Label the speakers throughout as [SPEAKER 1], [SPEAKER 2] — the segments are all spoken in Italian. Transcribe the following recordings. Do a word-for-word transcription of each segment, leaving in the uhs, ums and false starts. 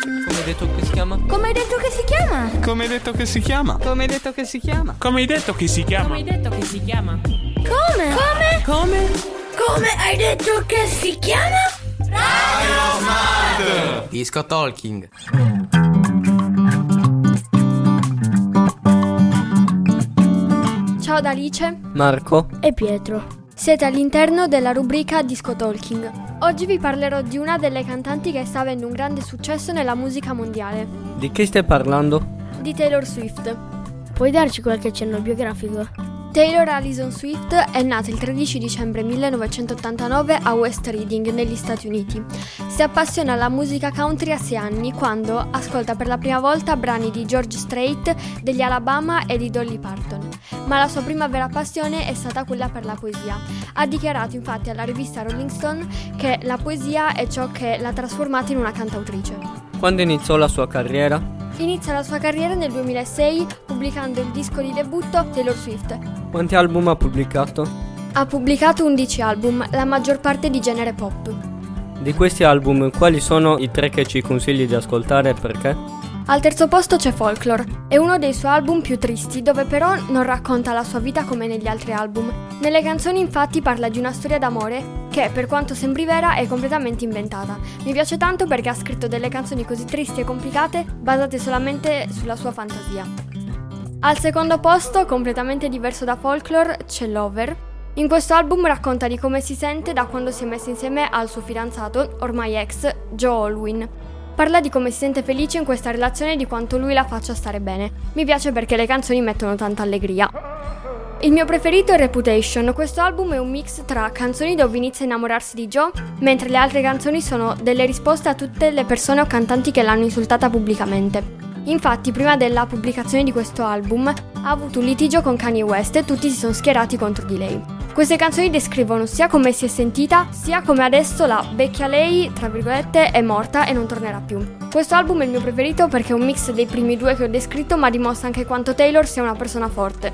[SPEAKER 1] Come hai detto che si chiama?
[SPEAKER 2] Come hai detto che si chiama?
[SPEAKER 3] Come hai detto che si chiama?
[SPEAKER 1] Come hai detto che si chiama?
[SPEAKER 4] Come hai detto che si chiama?
[SPEAKER 5] Come hai detto che si chiama?
[SPEAKER 2] Come? Come?
[SPEAKER 1] Come?
[SPEAKER 2] Come hai detto che si chiama?
[SPEAKER 3] Radio Smart!
[SPEAKER 1] Disco Talking.
[SPEAKER 6] Ciao da Alice,
[SPEAKER 1] Marco.
[SPEAKER 6] e Pietro. Siete all'interno della rubrica Disco Talking. Oggi vi parlerò di una delle cantanti che sta avendo un grande successo nella musica mondiale,
[SPEAKER 1] Di chi stai parlando?
[SPEAKER 6] di Taylor Swift.
[SPEAKER 2] Puoi darci qualche cenno biografico?
[SPEAKER 6] Taylor Allison Swift è nata il tredici dicembre millenovecentottantanove a West Reading, negli Stati Uniti. Si appassiona alla musica country a sei anni, quando ascolta per la prima volta brani di George Strait, degli Alabama e di Dolly Parton. Ma la sua prima vera passione è stata quella per la poesia. Ha dichiarato infatti alla rivista Rolling Stone che la poesia è ciò che l'ha trasformata in una cantautrice.
[SPEAKER 1] Quando iniziò la sua carriera?
[SPEAKER 6] Inizia la sua carriera nel duemilasei pubblicando il disco di debutto Taylor Swift.
[SPEAKER 1] Quanti album ha pubblicato?
[SPEAKER 6] Ha pubblicato undici album, la maggior parte di genere pop.
[SPEAKER 1] Di questi album, quali sono i tre che ci consigli di ascoltare e perché?
[SPEAKER 6] Al terzo posto c'è Folklore, è uno dei suoi album più tristi, dove però non racconta la sua vita come negli altri album. Nelle canzoni infatti parla di una storia d'amore che, per quanto sembri vera, è completamente inventata. Mi piace tanto perché ha scritto delle canzoni così tristi e complicate, basate solamente sulla sua fantasia. Al secondo posto, completamente diverso da Folklore, c'è Lover. In questo album racconta di come si sente da quando si è messa insieme al suo fidanzato, ormai ex, Joe Alwyn. Parla di come si sente felice in questa relazione e di quanto lui la faccia stare bene. Mi piace perché le canzoni mettono tanta allegria. Il mio preferito è Reputation. Questo album è un mix tra canzoni dove inizia a innamorarsi di Joe, mentre le altre canzoni sono delle risposte a tutte le persone o cantanti che l'hanno insultata pubblicamente. Infatti, prima della pubblicazione di questo album, ha avuto un litigio con Kanye West e tutti si sono schierati contro di lei. Queste canzoni descrivono sia come si è sentita, sia come adesso la vecchia lei, tra virgolette, è morta e non tornerà più. Questo album è il mio preferito perché è un mix dei primi due che ho descritto, ma dimostra anche quanto Taylor sia una persona forte.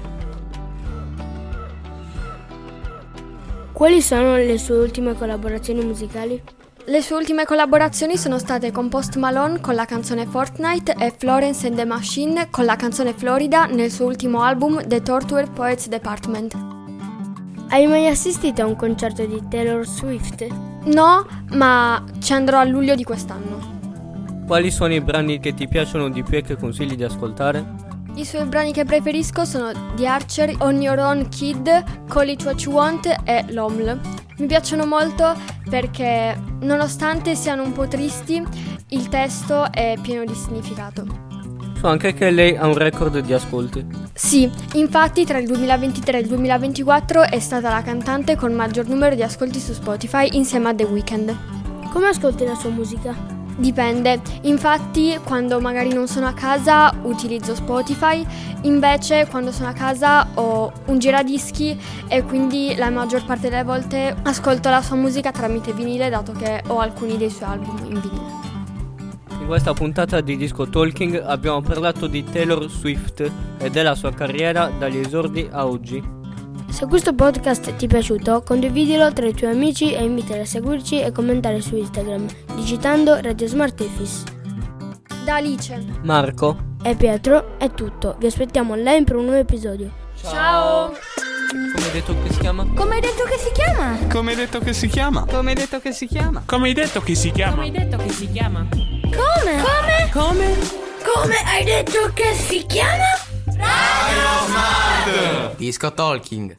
[SPEAKER 2] Quali sono le sue ultime collaborazioni musicali?
[SPEAKER 6] Le sue ultime collaborazioni sono state con Post Malone con la canzone Fortnite e Florence and the Machine con la canzone Florida nel suo ultimo album The Tortured Poets Department.
[SPEAKER 2] Hai mai assistito a un concerto di Taylor Swift?
[SPEAKER 6] No, ma ci andrò a luglio di quest'anno.
[SPEAKER 1] Quali sono i brani che ti piacciono di più e che consigli di ascoltare?
[SPEAKER 6] I suoi brani che preferisco sono The Archer, On Your Own Kid, Call It What You Want e L'Oml. Mi piacciono molto perché, nonostante siano un po' tristi, il testo è pieno di significato.
[SPEAKER 1] So anche che lei ha un record di ascolti.
[SPEAKER 6] Sì, infatti tra il duemilaventitré e il duemilaventiquattro è stata la cantante con maggior numero di ascolti su Spotify insieme a The Weeknd.
[SPEAKER 2] Come ascolti la sua musica?
[SPEAKER 6] Dipende, infatti quando magari non sono a casa utilizzo Spotify, invece quando sono a casa ho un giradischi e quindi la maggior parte delle volte ascolto la sua musica tramite vinile, dato che ho alcuni dei suoi album in vinile.
[SPEAKER 1] In questa puntata di Disco Talking abbiamo parlato di Taylor Swift e della sua carriera dagli esordi a oggi.
[SPEAKER 2] Se questo podcast ti è piaciuto, condividilo tra i tuoi amici e invitali a seguirci e commentare su Instagram, digitando Radio Smart Efis.
[SPEAKER 6] Da Alice,
[SPEAKER 1] Marco
[SPEAKER 2] e Pietro è tutto, vi aspettiamo online per un nuovo episodio.
[SPEAKER 6] ciao!
[SPEAKER 1] Come hai detto che si chiama?
[SPEAKER 2] Come hai detto che si chiama?
[SPEAKER 3] Come hai detto che si chiama?
[SPEAKER 1] Come hai detto che si chiama?
[SPEAKER 4] Come hai detto che si chiama?
[SPEAKER 5] Come hai detto che si chiama?
[SPEAKER 2] Come? Come?
[SPEAKER 1] Come?
[SPEAKER 2] Come hai detto che si chiama?
[SPEAKER 3] Radio Smart!
[SPEAKER 1] Disco Talking.